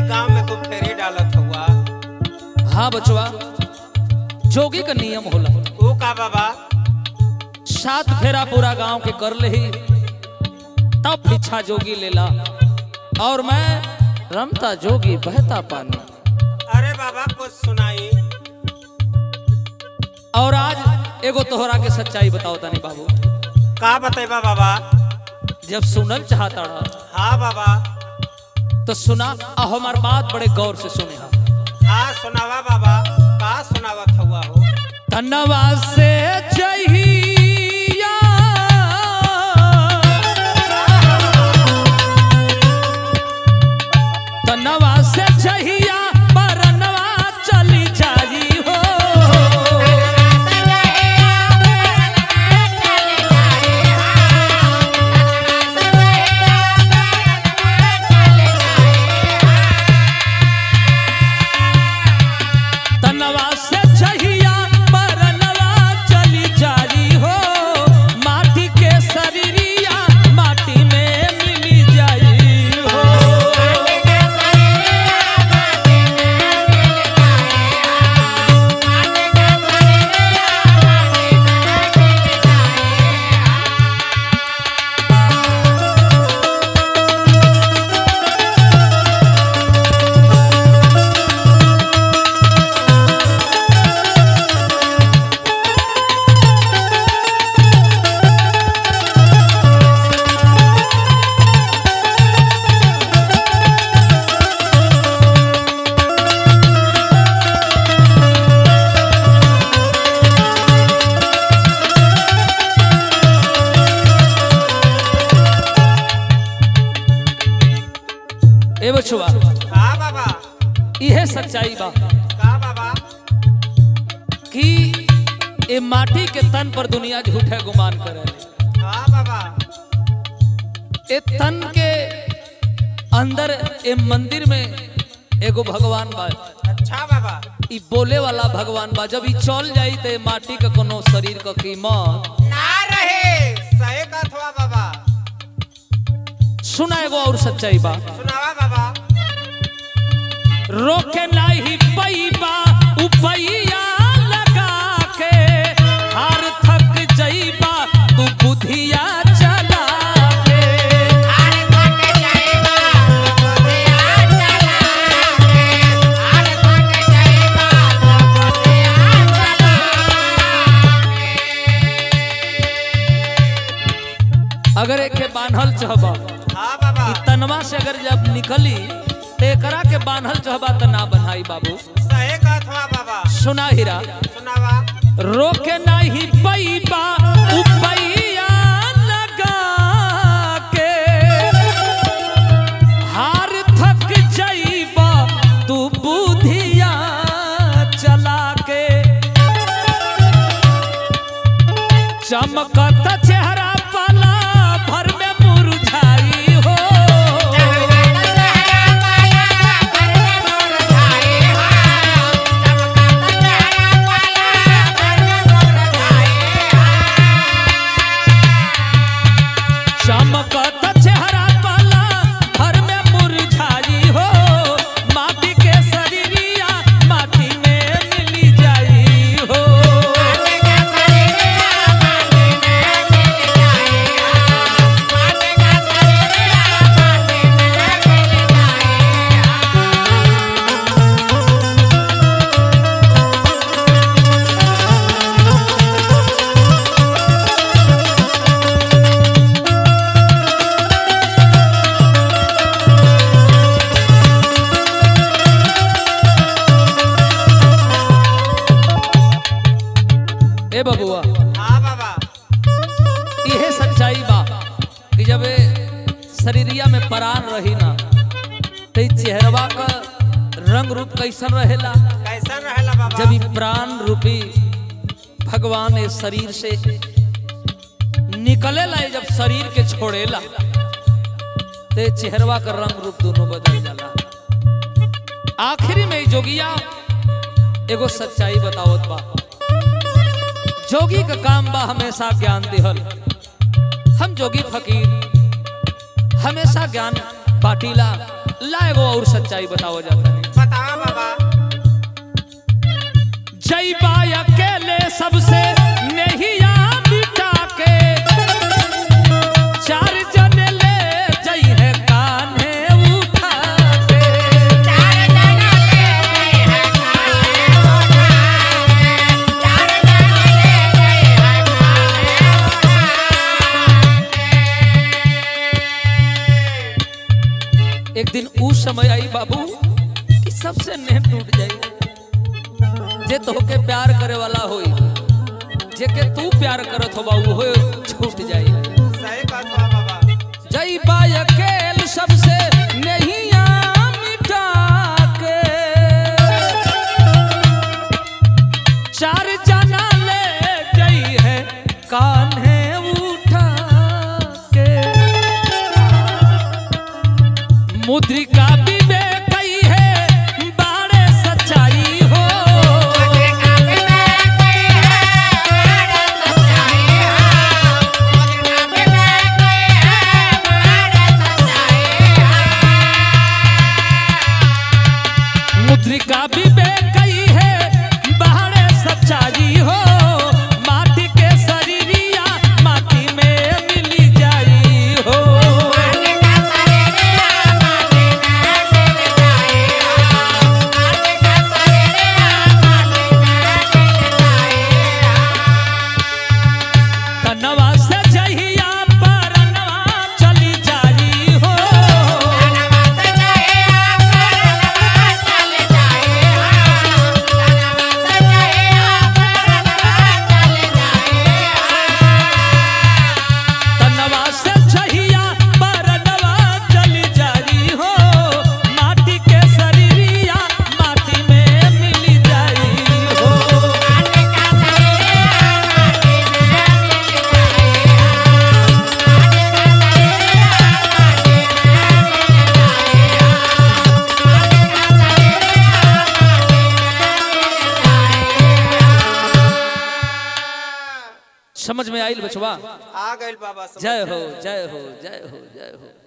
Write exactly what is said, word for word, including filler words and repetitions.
गांव में तू फेरी डालत हुआ। हाँ बचवा, जोगी का नियम होला। वो का बाबा? सात फेरा पूरा गांव के कर ले ही तब पीछा जोगी लेला, और मैं रमता जोगी बहता पानी। अरे बाबा कुछ सुनाई। और आज एगो तोहरा के सच्चाई बताओ तानी बाबू। का बतेबा बाबा? जब सुनल चाहता रहा हाँ बाबा। तो सुना, आ हमार बात बड़े गौर से सुने। हाँ सुनावा बाबा। का सुनावत हुआ हो? तनवा से चाहिया तनवा से चाहिया परनवा चली जाई हो। तनवा से चाहिया परनवा चली जाई हो। माटी के शरीरिया माटी में मिली जाई हो। ए बचवा, हाँ बाबा। इहे सच्चाई बा का बाबा? कि ए माटी के तन पर दुनिया झूठे गुमान करे। हाँ बाबा। ए तन के अंदर ए मंदिर में एगो भगवान बा। अच्छा बाबा। ई बोले वाला भगवान बा। जब ई चल जाई तो ए माटी का कोनो शरीर का कीमत ना रहे। सही कथ हुआ बाबा। सुना एगो और सच्चाई बा। सुनावा बाबा। रोके नहीं पैबा उपैया लगा के, हार थक जइबा तू बुधिया चला के। अगर एके बान्हल चाहबा, हाँ बाबा। ई तनवा से अगर जब निकली तो एकरा के बान्हल चाहबा त ना बनाई बाबू। सही कथ हुआ बाबा। सुना हीरा, सुनावा। रोके नहीं पैबा उपैया लगा के, हार थक जइबा तू बुधिया चला के। चमकत चेहरा पाला भर में मुरझाई हो। चमकत चेहरा पाला भर में मुरझाई हो। माटी के शरीरिया माटी में मिली जाई हो। ए बबुआ, हाँ बाबा। इहे सच्चाई बा कि जब शरीरिया में प्राण रही ना तो ई चेहरवा का रंग रूप कैसन रहेला। कैसा रहेला बाबा? जब ई प्राण रूपी भगवान इस शरीर से निकलेला, जब शरीर के छोड़ेला तो ई चेहरवा का रंग रूप दोनों बदल जाला। आखिरी में ई जोगिया एगो सच्चाई बतावत बा। जोगी का काम बा हमेशा ज्ञान दिहल। हम जोगी फकीर हमेशा ज्ञान बाटीला लाएगो और सच्चाई बताओ जाता है। बतावा बाबा। जय बाय अकेले सबसे नहिया मिटा के चार जन ले जई है कान्हे उठा के चार जन ले जई है कान्हे उठा के चार जन ले जई है कान्हे उठा के। एक दिन उस समय आई बाबू कि सबसे नेह टूट जाई, जे तोहके प्यार करे वाला होई, जे के तू प्यार करत हो बाबू हो छूट जाई। सही बात बा बाबा। जई बाय अकेल सबसे नहिया मिटा के चार जना ले जई है कान्हे उठा के मुद्रिका विवेक कई है बाड़े सच्चाई हो मुद्रिका विवेक कई है बाड़े सच्चाई हो मुद्रिका विवेक कई है बाड़े सच्चाई हो मुद्रिका विवेक कई है बाड़े सच्चाई हो माटी के शरीरिया माटी में मिली जाई हो माटी का शरीरिया माटी में मिल जाई हो माटी का शरीरिया माटी में मिल जाई हो। तनवा से जहिया परनवा चली जाई हो तनवा से जहिया परनवा चली जाई हो तनवा से जहिया परनवा चली जाई हो। तनवा से जहिया परनवा चली जाई हो माटी के शरीरिया माटी में मिली जाई हो माटी का शरीरिया माटी में मिल जाई हो माटी का समझ में आइल बचवा। आ गइल बाबा समझ जय में। हो जय हो जय हो जय हो।